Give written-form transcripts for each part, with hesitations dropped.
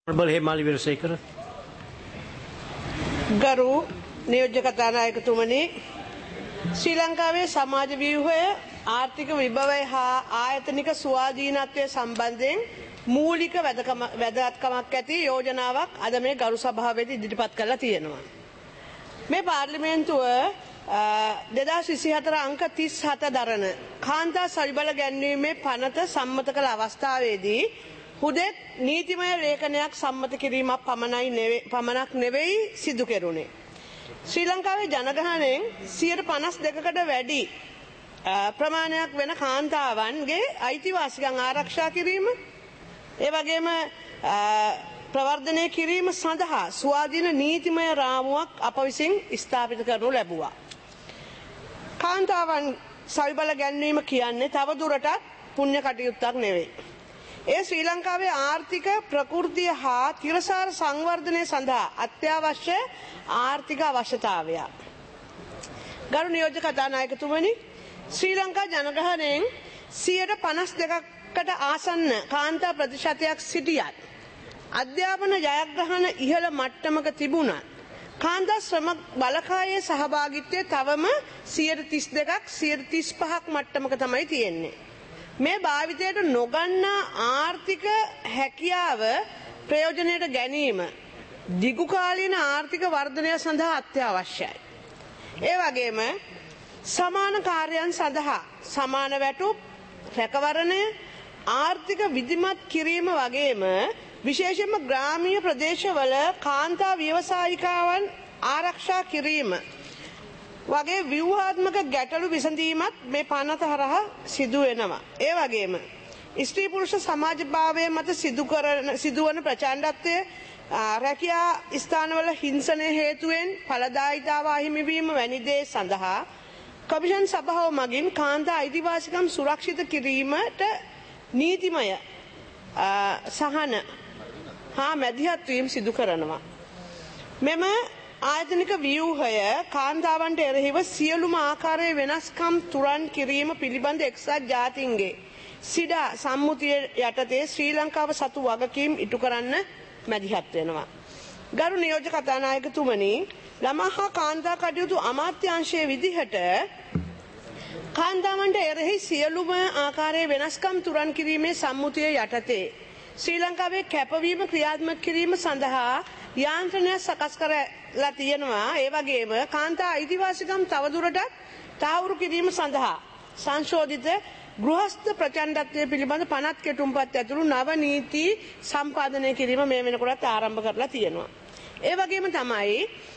හේමාලි විරසේකර ගරු නියෝජ්‍ය කතානායකතුමනි ශ්‍රී ලංකාවේ සමාජ ව්‍යුහය ආර්ථික විභවය හා ආයතනික ස්වාධීනත්වය සම්බන්ධයෙන් මූලික වැදගත්කමක් ඇති යෝජනාවක් අද මේ ගරු සභාවේදී ඉදිරිපත් කරලා තියෙනවා. මේ පාර්ලිමේන්තුව 2024 අංක 37 දරන කාන්තා සල්බල ගැන්වීමේ පනත සම්මත කළ අවස්ථාවේදී හුදෙක් නීතිමය ලේඛනයක් සම්මත කිරීමක් පමණක් නෙවෙයි සිදු කෙරුණේ. ශ්‍රී ලංකාවේ ජනගහනයෙන් 52%කට වැඩි ප්‍රමාණයක් වෙන කාන්තාවන්ගේ අයිතිවාසිකම් ආරක්ෂා කිරීම, ඒ වගේම ප්‍රවර්ධනය කිරීම සඳහා ස්වාධීන නීතිමය රාමුවක් අප විසින් ස්ථාපිත කරනු ලැබුවා. කාන්තාවන් සල්බල ගැන්වීම කියන්නේ තව දුරටත් පුණ්‍ය කටයුත්තක් නෙවෙයි. ඒ ශ්‍රී ලංකාවේ ආර්ථික ප්‍රකෘතිය හා තිරසාර සංවර්ධනය සඳහා අත්‍යවශ්‍ය ආර්ථික අවශ්‍යතාවයක්. ගරු නියෝජ්‍ය කතානායකතුමනි, ශ්‍රී ලංකා ජනගහනයෙන් 52%කට ආසන්න කාන්තා ප්‍රතිශතයක් සිටියත් අධ්‍යාපන ජයග්‍රහණ ඉහළ මට්ටමක තිබුණත් කාන්තා ශ්‍රම බලකායේ සහභාගීත්වය තවම 32%ක් 35%ක් මට්ටමක තමයි තියෙන්නේ. මේ භාවිතයට නොගන්නා ආර්ථික හැකියාව ප්‍රයෝජනයට ගැනීම දිගුකාලීන ආර්ථික වර්ධනය සඳහා අත්‍යවශ්‍යයි. ඒ වගේම සමාන කාර්යයන් සඳහා සමාන වැටුප් රැකවරණය ආර්ථික විධිමත් කිරීම වගේම විශේෂයෙන්ම ග්‍රාමීය ප්‍රදේශවල කාන්තා ව්‍යවසායිකාවන් ආරක්ෂා කිරීම වගේ ව්‍යුහාත්මක ගැටලු විසඳීමත් මේ පනත හරහා සිදු වෙනවා. ඒ වගේම ස්ත්‍රී පුරුෂ සමාජභාවය මත සිදුවන ප්‍රචණ්ඩත්වය රැකියා ස්ථානවල හිංසනය හේතුවෙන් ඵලදායීතාව අහිමිවීම වැනි දේ සඳහා කමිෂන් සභාව මගින් කාන්තා අයිතිවාසිකම් සුරක්ෂිත කිරීමට නීතිමය සහන හා මැදිහත් වීම සිදු කරනවා. මෙම ආයතනික ව්‍යුහය කාන්තාවන්ට එරෙහිව සියලුම ආකාරයේ වෙනස්කම් තුරන් කිරීම පිළිබඳ එක්සත් ජාතීන්ගේ සිඩා සම්මුතිය යටතේ ශ්‍රී ලංකාව සතු වගකීම් ඉටු කරන්න මැදිහත් වෙනවා. ගරු නියෝජ්‍ය කතානායකතුමනි, ළමා හා කාන්තා කටයුතු අමාත්‍යාංශයේ විදිහට කාන්තාවන්ට එරෙහි සියලුම ආකාරයේ වෙනස්කම් තුරන් කිරීමේ සම්මුතිය යටතේ ශ්‍රී ලංකාවේ කැපවීම ක්‍රියාත්මක කිරීම සඳහා යාන්ත්‍රණයක් සකස් කරලා තියෙනවා. ඒ වගේම කාන්තා අයිතිවාසිකම් තවදුරටත් තහවුරු කිරීම සඳහා සංශෝධිත ගෘහස්ත ප්‍රචණ්ඩත්වය පිළිබඳ පනත් කෙටුම්පත් ඇතුළු නව නීති සම්පාදනය කිරීම මේ වෙනකොටත් ආරම්භ කරලා තියෙනවා. ඒ වගේම තමයි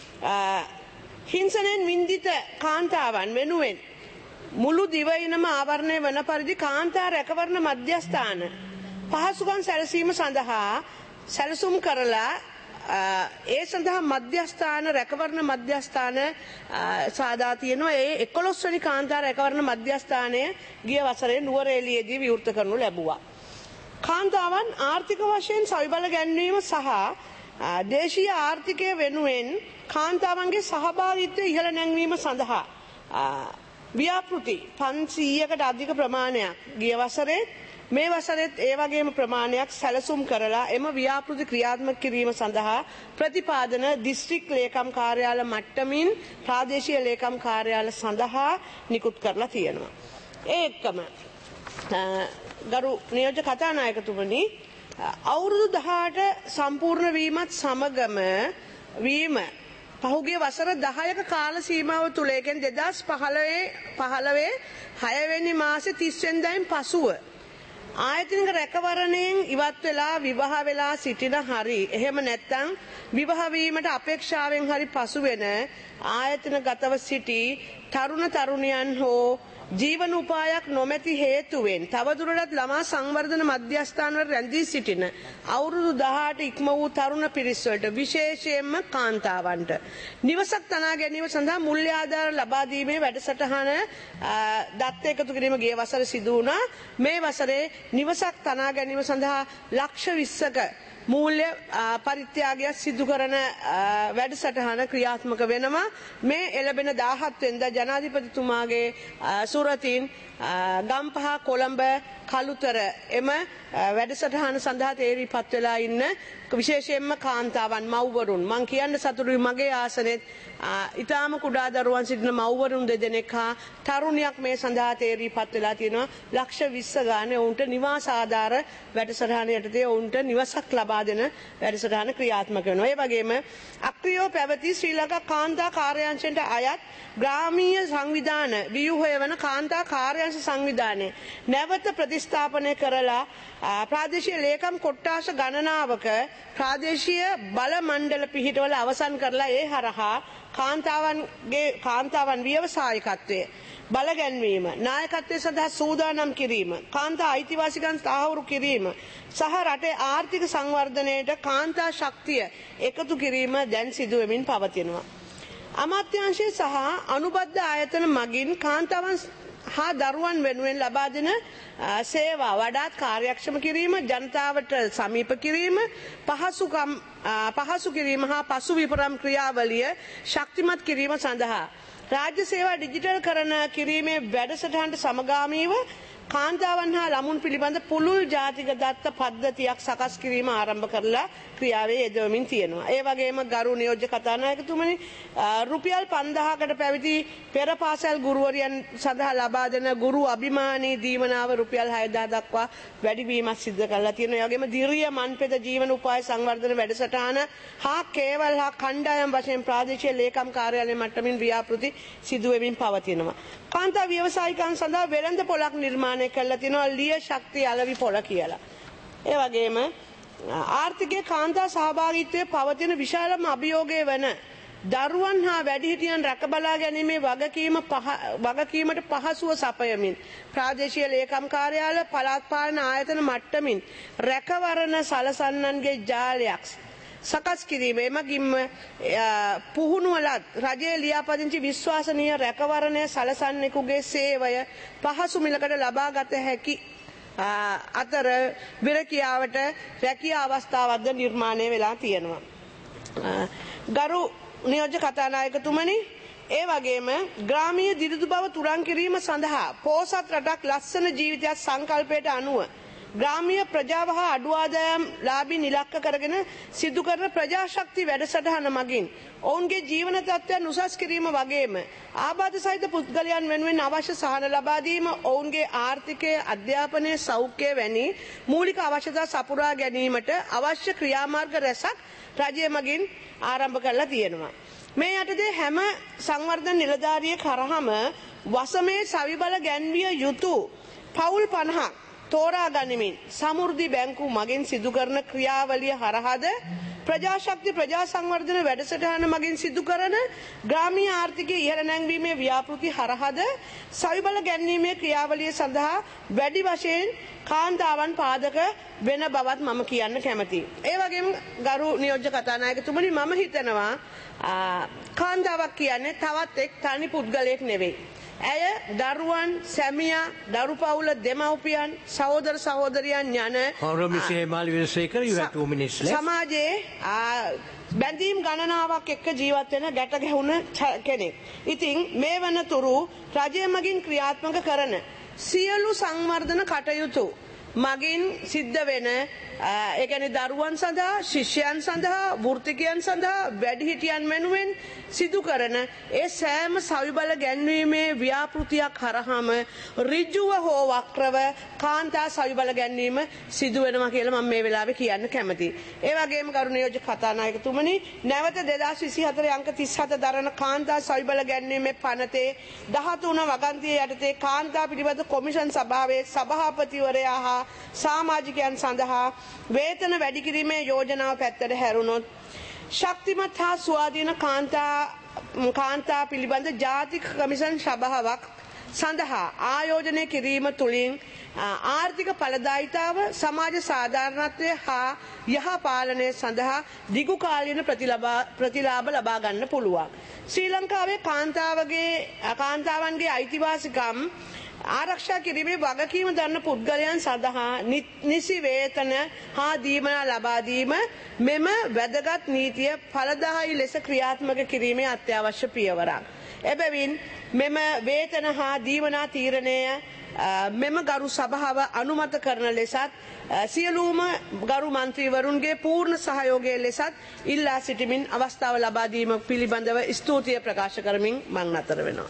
හිංසනයෙන් වින්දිත කාන්තාවන් වෙනුවෙන් මුළු දිවයිනම ආවරණය වන පරිදි කාන්තා රැකවරණ මධ්‍යස්ථාන පහසුකම් සැලසීම සඳහා සැලසුම් කරලා ඒ සඳහා මධ්‍යස්ථාන රැකවරණ මධ්‍යස්ථාන සාදා තියෙනවා. ඒ 11 වෙනි කාන්තා රැකවරණ මධ්‍යස්ථානය ගිය වසරේ නුවරඑළියේදී විවෘත කරනු ලැබුවා. කාන්තාවන් ආර්ථික වශයෙන් සවිබල ගැන්වීම සහ දේශීය ආර්ථිකය වෙනුවෙන් කාන්තාවන්ගේ සහභාගීත්වය ඉහළ නැංවීම සඳහා ව්‍යාපෘති 500කට අධික ප්‍රමාණයක් ගිය වසරේ මේ වසරෙත් ඒ වගේම ප්‍රමාණයක් සැලසුම් කරලා එම ව්‍යාපෘති ක්‍රියාත්මක කිරීම සඳහා ප්‍රතිපාදන දිස්ත්‍රික් ලේකම් කාර්යාල මට්ටමින් ප්‍රාදේශීය ලේකම් කාර්යාල සඳහා නිකුත් කරලා තියෙනවා. ඒ එක්කම ගරු නියෝජ්‍ය කතානායකතුමනි, අවුරුදු 18 සම්පූර්ණ වීමත් සමගම පහුගිය වසර 10ක කාල සීමාව තුළ ඒ කියන්නේ 2015 6 වෙනි මාසේ 30 වෙනිදායින් පසුව ආයතනික රැකවරණයෙන් ඉවත් වෙලා විවාහ වෙලා සිටින හරි එහෙම නැත්නම් විවාහ වීමට අපේක්ෂාවෙන් හරි පසු වෙන ආයතනගතව සිටි තරුණ තරුණියන් හෝ ජීවන උපායක් නොමැති හේතුවෙන් තවදුරටත් ළමා සංවර්ධන මධ්‍යස්ථානවල රැඳී සිටින අවුරුදු 18 ඉක්ම වූ තරුණ පිරිස් වලට විශේෂයෙන්ම කාන්තාවන්ට නිවසක් තනා ගැනීම සඳහා මුල්‍ය ආධාර ලබා දීමේ වැඩසටහන දත්ත එකතු කිරීම ගිය වසරේ සිදු වුණා. මේ වසරේ නිවසක් තනා ගැනීම සඳහා ලක්ෂ 20ක මූල්‍ය පරිත්‍යාගයක් සිදු කරන වැඩසටහන ක්‍රියාත්මක වෙනවා. මේ එළබෙන 17 වෙනිදා ජනාධිපතිතුමාගේ සුරතින් ගම්පහ කොළඹ කළුතර එම වැඩසටහන සඳහා තේරීපත් වෙලා ඉන්න විශේෂයෙන්ම කාන්තාවන් මව්වරුන් මං කියන්න සතුටුයි මගේ ආසනෙත් ඊටාම කුඩා දරුවන් සිටින මව්වරුන් දෙදෙනෙක් හා තරුණියක් මේ සඳහා තේරීපත් වෙලා තියෙනවා. ලක්ෂ 20 ගානේ ඔවුන්ට නිවාස ආධාර වැඩසටහන යටතේ ඔවුන්ට නිවසක් ලබා දෙන වැඩසටහන ක්‍රියාත්මක වෙනවා. ඒ වගේම අක්‍රියව පැවති ශ්‍රී ලංකා කාන්තා කාර්යාංශයට අයත් ග්‍රාමීය සංවිධාන ව්‍යුහය වන කාන්තා කාර්යාංශ සංවිධානය නැවත ප්‍රතිස්ථාපනය කරලා ප්‍රාදේශීය ලේකම් කොට්ටාස ගණනාවක ප්‍රාදේශීය බල මණ්ඩල පිහිටවල අවසන් කරලා ඒ හරහා කාන්තාවන් ව්‍යවසායකත්වය බල ගැන්වීම නායකත්වය සඳහා සූදානම් කිරීම කාන්තා අයිතිවාසිකම් තහවුරු කිරීම සහ රටේ ආර්ථික සංවර්ධනයට කාන්තා ශක්තිය එකතු කිරීම දැන් සිදු වෙමින් පවතිනවා. අමාත්‍යාංශය සහ අනුබද්ධ ආයතන මගින් කාන්තාවන් හා දරුවන් වෙනුවෙන් ලබා දෙන සේවා වඩාත් කාර්යක්ෂම කිරීම ජනතාවට සමීප කිරීම පහසු කිරීම හා පසු විපරම් ක්‍රියාවලිය ශක්තිමත් කිරීම සඳහා රාජ්‍ය සේවා ඩිජිටල් කරන කිරීමේ වැඩසටහනට සමගාමීව කාන්තාවන් හා ළමුන් පිළිබඳ පුළුල් ජාතික දත්ත පද්ධතියක් සකස් කිරීම ආරම්භ කරලා ක්‍රියාවේ යෙදවමින් තියෙනවා. ඒ වගේම ගරු නියෝජ්‍ය කතානායකතුමනි රුපියල් 5000කට පැවිදි පෙර පාසල් ගුරුවරියන් සඳහා ලබා දෙන ගුරු අභිමානී දීමනාව රුපියල් 6000 දක්වා වැඩිවීමක් සිදු කරලා තියෙනවා. ඒ වගේම දිරිය මන්පෙද ජීවන උපාය සංවර්ධන වැඩසටහන හා කේවල් හා කණ්ඩායම් වශයෙන් ප්‍රාදේශීය ලේකම් කාර්යාලය මට්ටමින් ව්‍යාපෘති සිදු වෙමින් පවතිනවා. කාන්තා ව්‍යවසායිකයන් සඳහා වෙළඳ පොලක් නිර්මාණය කරලා තිනවා ලිය ශක්තිය අලවි පොළ කියලා. ඒ වගේම ආර්ථිකයේ කාන්තා සහභාගීත්වයේ පවතින විශාලම අභියෝගය වන දරුවන් හා වැඩිහිටියන් රැකබලා ගැනීමේ වගකීමට පහසුව සපයමින් ප්‍රාදේශීය ලේකම් කාර්යාල පළාත් පාලන ආයතන මට්ටමින් රැකවරණ සලසන්නන්ගේ ජාලයක් සකස් කිරීම එමගින්ම පුහුණුවලත් රජයේ ලියාපදිංචි විශ්වාසනීය රැකවරණය සලසන්නෙකුගේ සේවය පහසු මිලකට ලබා ගත හැකි අතර විරකියාවට රැකියා අවස්ථාවක්ද නිර්මාණය වෙලා තියෙනවා. ගරු නියෝජ්‍ය කතානායකතුමනි ඒ වගේම ග්‍රාමීය දිරිදු බව තුරන් කිරීම සඳහා පෝසත් රටක් ලස්සන ජීවිතයක් සංකල්පයට අනුව ග්‍රාමීය ප්‍රජාව හා අඩු ආදායම් ලාභීන් ඉලක්ක කරගෙන සිදු කරන ප්‍රජාශක්ති වැඩසටහන මගින් ඔවුන්ගේ ජීවන තත්ත්වයන් උසස් කිරීම වගේම ආබාධ සහිත පුද්ගලයන් වෙනුවෙන් අවශ්‍ය සහන ලබා දීම ඔවුන්ගේ ආර්ථිකය අධ්‍යාපනය සෞඛ්‍යය වැනි මූලික අවශ්‍යතා සපුරා ගැනීමට අවශ්‍ය ක්‍රියාමාර්ග රැසක් රජය මගින් ආරම්භ කරලා තියෙනවා. මේ යටතේ හැම සංවර්ධන නිලධාරියෙක් කරාම වසමේ සවිබල ගැන්විය යුතු පවුල් 50ක් තෝරා ගනිමින් සමෘද්ධි බැංකු මගින් සිදු කරන ක්‍රියාවලිය හරහාද ප්‍රජාශක්ති ප්‍රජා සංවර්ධන වැඩසටහන මගින් සිදු කරන ග්‍රාමීය ආර්ථිකයේ ඉහළ නැංවීමේ ව්‍යාපෘති හරහාද සවිබල ගැන්වීමේ ක්‍රියාවලිය සඳහා වැඩි වශයෙන් කාන්තාවන් පාදක වෙන බවත් මම කියන්න කැමතියි. ඒ වගේම ගරු නියෝජ්‍ය කතානායකතුමනි මම හිතනවා කාන්තාවක් කියන්නේ තවත් එක් තනි පුද්ගලයෙක් නෙවෙයි. ඇය දරුවන් සැමියා දරු පවුල දෙමව්පියන් සහෝදර සහෝදරියන් යන සමාජයේ බැඳීම් ගණනාවක් එක්ක ජීවත් වෙන ගැට ගැහුණ කෙනෙක්. ඉතින් මේ වනතුරු රජය මගින් ක්‍රියාත්මක කරන සියලු සංවර්ධන කටයුතු මගින් සිද්ධ වෙන ඒ කියන්නේ දරුවන් සඳහා ශිෂ්‍යයන් සඳහා වෘත්තිකයන් සඳහා වැඩිහිටියන් වෙනුවෙන් සිදු කරන ඒ සෑම සවිබල ගැන්වීමේ ව්‍යාපෘතියක් කරාම ඍජුව හෝ වක්‍රව කාන්තා සවිබල ගැන්වීම සිදු වෙනවා කියලා මම මේ වෙලාවේ කියන්න කැමතියි. ඒ වගේම ගරු නියෝජ්‍ය කතානායකතුමනි නැවත 2024 අංක 37 දරන කාන්තා සවිබල ගැන්වීමේ පනතේ 13 වගන්තිය යටතේ කාන්තා පිළිබඳ කොමිෂන් සභාවේ සභාපතිවරයා හා සමාජිකයන් සඳහා වේතන වැඩි කිරීමේ යෝජනාව පැත්තට හැරුණොත් ශක්තිමත් හා ස්වාධීන කාන්තා පිළිබඳ ජාතික කමිෂන් සභාවක් සඳහා ආයෝජනය කිරීම තුළින් ආර්ථික ඵලදායිතාව සමාජ සාධාරණත්වය හා යහ පාලනය සඳහා දිගු කාලීන ප්‍රතිලාභ ලබා ගන්න පුළුවන්. ශ්‍රී ලංකාවේ කාන්තාවන්ගේ අයිතිවාසිකම් ආරක්ෂා කිරීමේ වගකීම දරන පුද්ගලයන් සඳහා නිසි වේතන හා දීමනා ලබා දීම මෙම වැදගත් නීතිය ඵලදායී ලෙස ක්‍රියාත්මක කිරීමේ අත්‍යවශ්‍ය පියවරක්. එබැවින් මෙම වේතන හා දීමනා තීරණය මෙම ගරු සභාව අනුමත කරන ලෙසත් සියලුම ගරු මන්ත්‍රීවරුන්ගේ පූර්ණ සහයෝගය ලෙසත් ඉල්ලා සිටිමින් අවස්ථාව ලබා දීම පිළිබඳව ස්තුතිය ප්‍රකාශ කරමින් මං නතර වෙනවා.